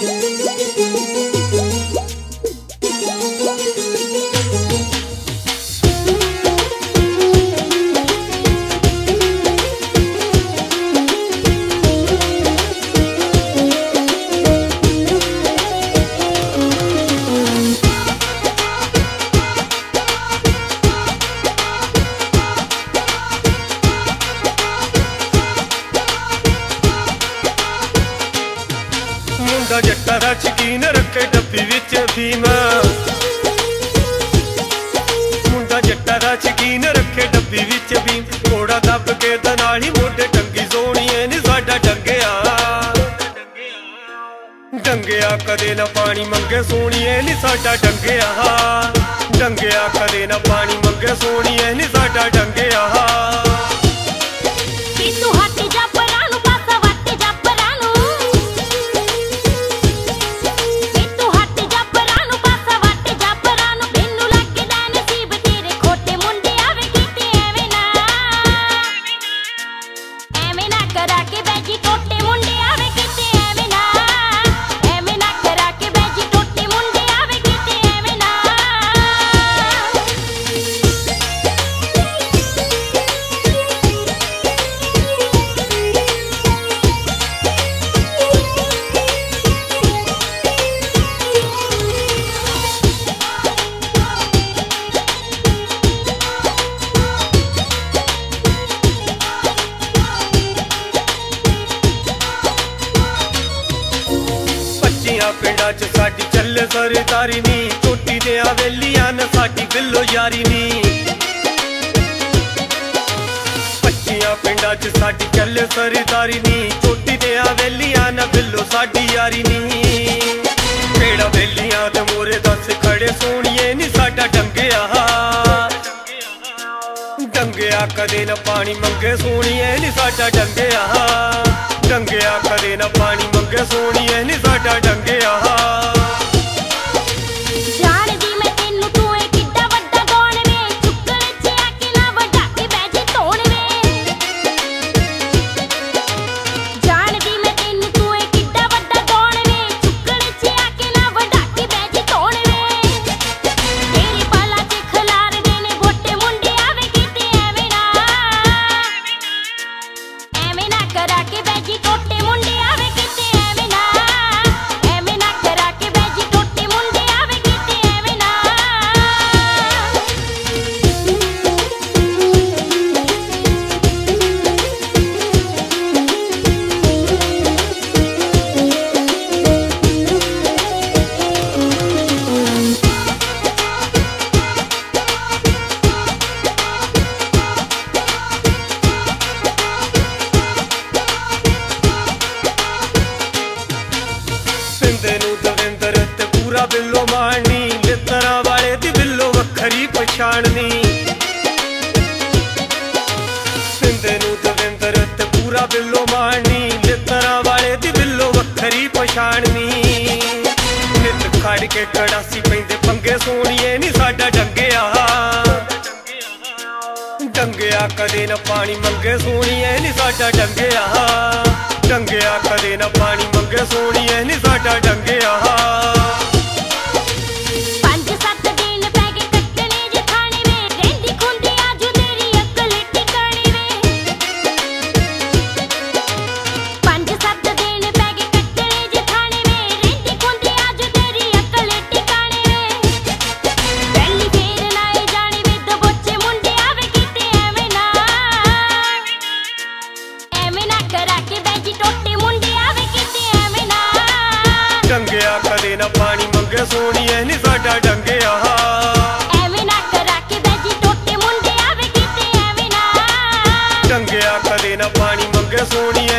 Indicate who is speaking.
Speaker 1: मुंडा जट्टा दा शकीन रखे डब्बी विच अफीम। मुंडा जट्टा दा शकीन रखे डब्बी विच अफीम। घोड़ा दब के दनाली मोढे टंगी सोहणीए नी साडा डंगिया। डंगिया कदे ना पानी मंगे सोहणीए नी साडा डंगिया। डंगिया कदे ना पानी मंगे सोहणीए नी साडा डंगिया। पिंडा च साडी चले सरदारी नी। चोटी दे हवेलियां न साडी बिल्लो यारी नी। 25 पिंडा च साडी चले सरदारी नी। चोटी दे हवेलियां न बिल्लो साडी यारी नी। पेड़ा वेलियां दे मोरे दस खड़े सोहणीए नी साडा डंगिया। डंगिया कदे न पानी मंगे सोहणीए नी साडा डंगिया। डंगिया कदे ना पानी मंगे सोहणीए नी साडा डंगिया। बिल्लो मारनी लित्तरा वाले दी बिल्लो वखरी पछाणनी। सिंधे नू दविंदर ते पूरा बिल्लो मारनी लित्तरा वाले दी बिल्लो वखरी पछाणनी। नित खड़ के कड़ासी पैंदे पंगे सोहणीए नी साडा डंगिया। डंगिया कदे ना पानी मंगे सोहणीए नी साडा डंगिया। डंगिया कदे ना पानी मंगे सोहणीए नी साडा डंगिया। डंगिया कदे ना पानी मंगे सोहणीए नी साडा डंगिया।
Speaker 2: एवें ना करा के बैजी टोटे मुंडे आवे कीते एवें ना।
Speaker 1: डंगिया कदे ना पानी मंगे सोहणीए